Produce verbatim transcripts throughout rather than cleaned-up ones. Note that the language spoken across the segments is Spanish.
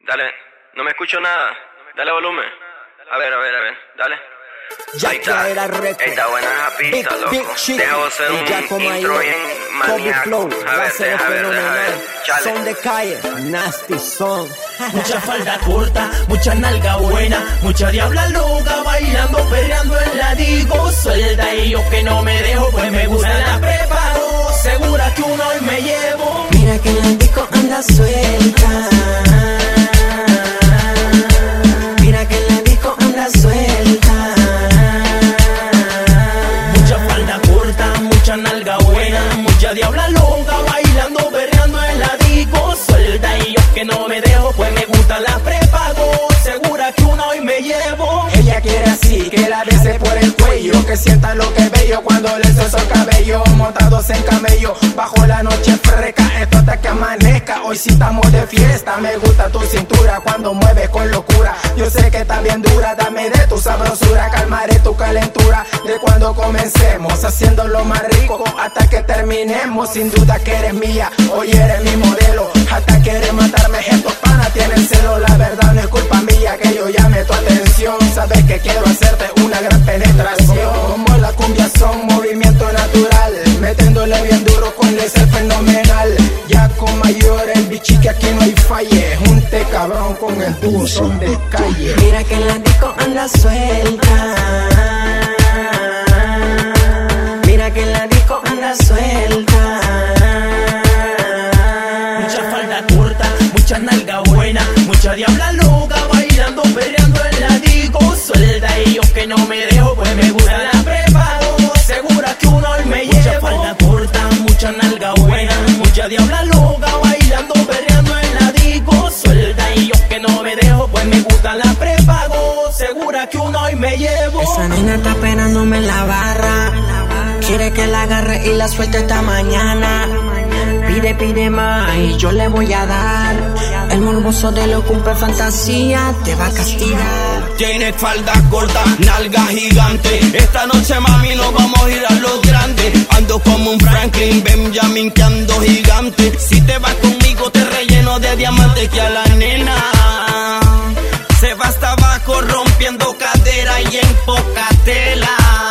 Dale, no me escucho nada. Dale volumen. A ver, a ver, a ver, dale. Ya Ahí está. era récord. Está buena esa pista, Big, loco. big shit. Deja hacer Y ya un como ahí, intro bien Kobe maníaco. Flow, A va a ver, ser deja ver, deja ver. fenomenal. Chale. Son de calle, nasty son. Mucha falda corta, mucha nalga buena, mucha diabla loca, bailando, perreando en la disco. Suelta y yo que no me dejo, pues me gusta la preparo. Segura que uno hoy me llevo. Mira que en la disco anda suelta. Mira que en la disco anda suelta. Mucha falda corta, mucha nalga buena, mucha diabla loca, bailando, perreando en la disco. Suelta y yo que no me dejo, pues me gusta la prepago. Segura que uno hoy me llevo. Ella quiere así, que la bese por el cuello, que sienta lo que bello cuando le ceso el cabello. Montados en camello, bajo la noche freca, esto hasta que amanezca. Hoy sí estamos de fiesta, me gusta tu cintura cuando mueves con locura. Yo sé que está bien dura, dame de tu sabrosura, calmaré tu calentura. De cuando comencemos, haciendo lo más rico hasta que terminemos. Sin duda que eres mía, hoy eres mi modelo. Hasta quieres matarme, estos panas tienen celo. La verdad no es culpa mía que yo llame tu atención. Sabes que quiero hacerte una gran penetración. Como la cumbia son movimiento natural, metiéndole bien duro con el ser fenomenal. Ya con mayor el bichi que aquí no hay falle. Junte cabrón con el dúo son de calle. Mira que en la disco anda suelta. Mira que en la disco anda suelta. Mucha falda corta, mucha nalga buena, mucha diabla loca, bailando, perreando en la disco. Suelta y yo que no me dejo, pues me gusta la prepago. Segura que uno hoy me llevo. Mucha falda corta, mucha nalga buena, mucha diabla loca, bailando, perreando en la disco. Suelta y yo que no me dejo, pues me gusta la prepago. Segura que uno hoy me llevo. Esa nena está esperándome en la barra. Quiere que la agarre y la suelte esta mañana. Pide, pide más y yo le voy a dar. El morboso de lo cumple fantasía te va a castigar. Tiene falda corta, nalga gigante. Esta noche mami nos vamos a ir a los grandes. Ando como un Franklin Benjamin que ando gigante. Si te vas conmigo te relleno de diamantes. Que a la nena se va hasta abajo rompiendo cadera y en poca tela.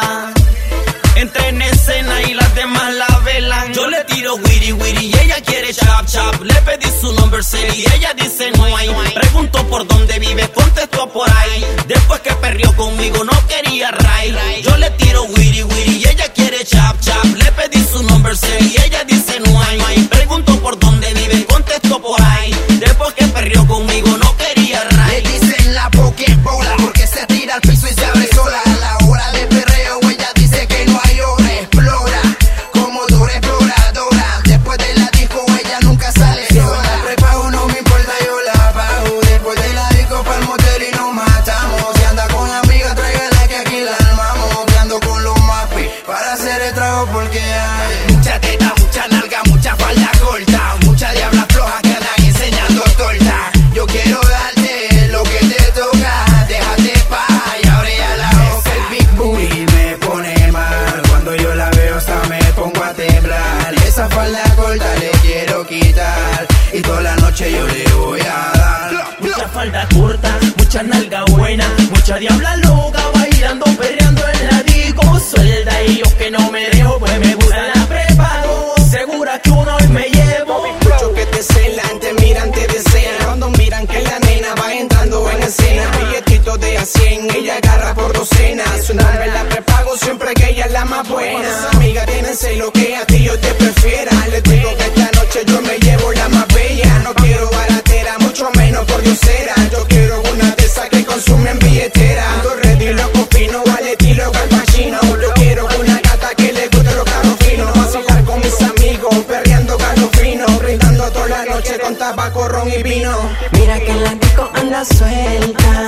Entra en escena y las demás la velan. Yo le tiro wiri wiri y ella quiere chap chap. Le pedí su number y ella dice no hay. Pregunto por dónde vive, contestó por ahí. Después que perrió conmigo no quería ray. Yo le tiro wiri wiri y ella quiere chap chap. Le pedí su number y ella dice no hay. Pregunto por dónde vive, contestó por ahí. Después que perrió conmigo no quería ray. Le dicen la pokebola porque se tira al piso y se abre sola. A la hora de perreo ella dice que no hay hora. Explora como dura exploradora. Después de la disco ella nunca sale sola. La prepago no me importa, yo la pago. Después de la disco pa'l motel y nos matamos. Si anda con amigas tráigala que aquí la armamos. Que ando con los mapis para hacer el trago porque hay mucha teta, mucha nalga, mucha falda corta, mucha diabla floja que andan enseñando torta. Yo quiero darte lo que te toca. Déjate pa' y abre ya la boca. El big booty me pone mal. Cuando yo la veo hasta me pongo a temblar. Esa falda corta le quiero quitar y toda la noche yo le voy a dar. Mucha falda corta, mucha nalga buena, mucha diabla loca, bailando, perreando en la disco. Suelta y yo que no me dejo, pues me gusta la prepago. Segura que uno hoy me llevo. Muchos que te celan, te miran, te desean. Cuando miran que la nena va entrando en escena. Billetito de a cien, ella agarra por docenas. Su nombre la prepago siempre que ella es la más buena. Sus amigas tienen celo que a ti yo te prefiera. Les digo que esta noche yo me llevo la más bella. No quiero baratera, mucho menos por diosera. Yo quiero una de esas que consumen billetera. Ando ready, loco fino, vale tiro calpachino. Yo quiero una gata que le guste los carros finos. Vacilar con mis amigos, perreando carros finos. Brindando toda la noche con tabaco, ron y vino. Mira que en la disco anda suelta.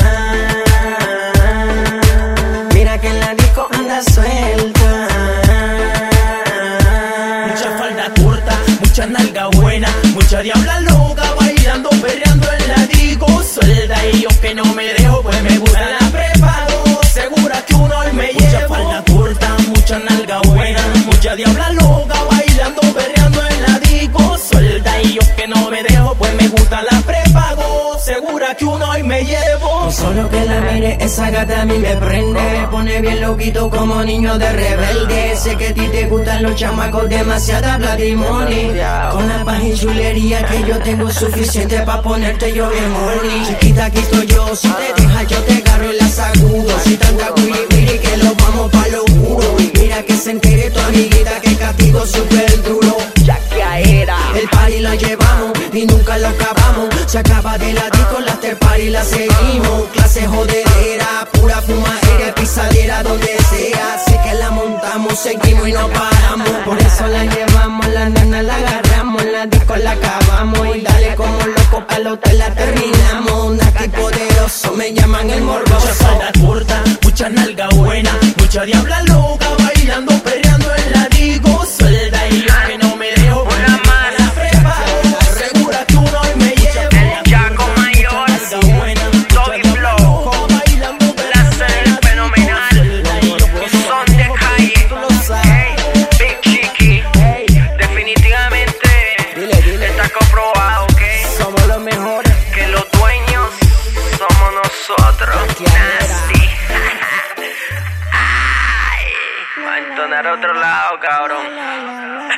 Mira que en la disco anda suelta. Mucha falda corta, mucha nalga buena, mucha diabla loca, bailando, perreando en la disco. Suelta y yo que no me dejo, pues me gusta la prepago. Segura que uno hoy me llevo. Mucha falda corta, mucha nalga buena, mucha diabla loca, bailando, perreando en la disco. Suelta y yo que no me dejo, pues me gusta la prepago. segura que uno hoy me llevo. Solo que la mire, esa gata a mí me prende. Me pone bien loquito como niño de rebelde. Sé que a ti te gustan los chamacos, demasiada bloody money. Con la paz y chulería que yo tengo suficiente pa' ponerte yo bien horny. Chiquita, aquí estoy yo, si te dejas yo te agarro y la sacudo. Si tanta wiri wiri que lo vamos pa' lo juro. Mira que se entere tu amiguita que castigo súper duro. Ya que era el party la llevamos y nunca lo acabamos. Se acaba de la disco, la after party la seguimos. Clase jodedera, pura fumadera, pisadera donde sea. Sé que la montamos, seguimos y no paramos. Por eso la llevamos, la nena la agarramos, la disco la acabamos. Y dale como loco al hotel la terminamos. Nasty poderoso, me llaman el morboso. Mucha falda corta, mucha nalga buena, mucha diabla loca bailando, perreando en la disco. Suelta y yo que no me dejo. Una mala preparo, segura que uno hoy me llevo. El Chaco Mayor, Doggy Flow, la serie fenomenal, son de calle, hey, Big Chiqui, definitivamente está comprobado que Somos los mejores. que los dueños somos nosotros. Nasty. Ay, va a entonar a otro lado, cabrón.